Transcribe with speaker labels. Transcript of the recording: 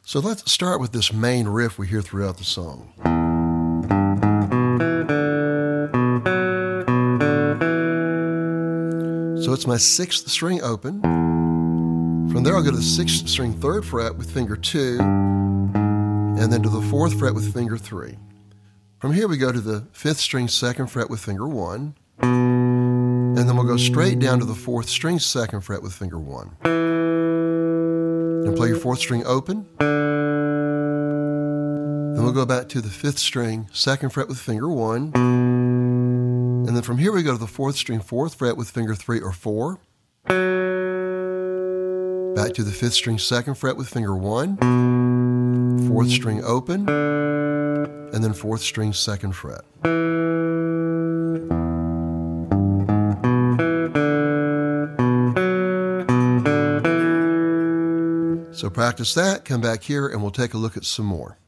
Speaker 1: So let's start with this main riff we hear throughout the song. So it's my 6th string open. From there I'll go to the 6th string 3rd fret with finger 2, and then to the 4th fret with finger 3. From here we go to the 5th string 2nd fret with finger 1, and then we'll go straight down to the 4th string 2nd fret with finger 1. And play your 4th string open. Then we'll go back to the 5th string 2nd fret with finger 1. And then from here we go to the 4th string 4th fret with finger 3 or 4. Back to the 5th string 2nd fret with finger 1. 4th string open. And then 4th string 2nd fret. So practice that, come back here, and we'll take a look at some more.